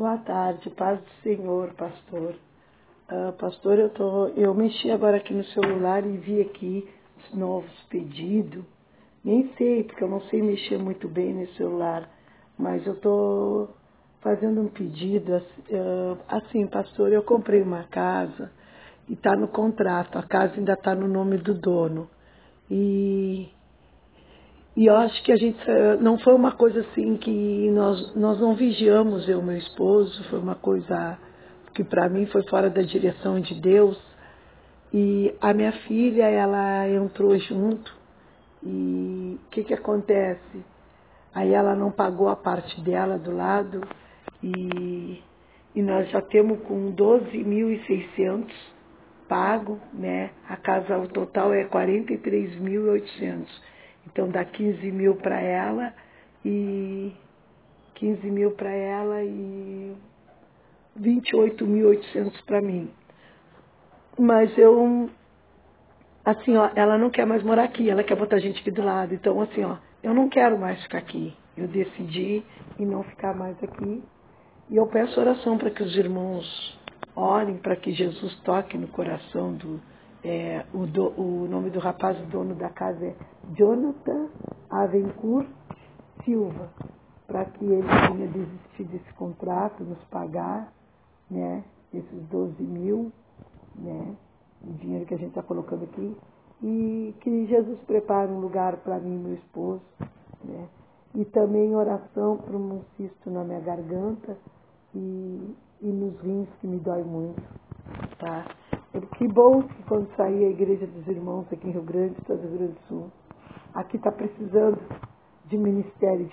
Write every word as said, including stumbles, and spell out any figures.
Boa tarde, paz do Senhor, pastor. Ah, pastor, eu, tô, eu mexi agora aqui no celular e vi aqui os novos pedidos. Nem sei, porque eu não sei mexer muito bem nesse celular, mas eu estou fazendo um pedido. Assim, ah, assim, pastor, eu comprei uma casa e está no contrato, a casa ainda está no nome do dono. E E eu acho que a gente eh, não foi uma coisa assim que nós, nós não vigiamos, eu e meu esposo, foi uma coisa que para mim foi fora da direção de Deus. E a minha filha, ela entrou junto e o que que acontece? Aí ela não pagou a parte dela do lado e, e nós já temos com doze mil e seiscentos pago, né? A casa o total é quarenta e três mil e oitocentos. Então dá quinze mil para ela e quinze mil para ela e vinte e oito mil e oitocentos para mim. Mas eu, assim, ó, ela não quer mais morar aqui, ela quer botar a gente aqui do lado. Então, assim, ó, eu não quero mais ficar aqui. Eu decidi em não ficar mais aqui. E eu peço oração para que os irmãos orem, para que Jesus toque no coração do. É, o, do o nome do rapaz, o dono da casa é Jonathan Avencourt Silva, para que ele venha desistir desse contrato, nos pagar, né, esses doze mil, né, o dinheiro que a gente está colocando aqui, e que Jesus prepare um lugar para mim e meu esposo, né, e também oração para um cisto na minha garganta e, e nos rins que me dói muito, tá? Que bom que quando sair a igreja dos irmãos aqui em Rio Grande, todo o Rio Grande do Sul, aqui está precisando de ministério de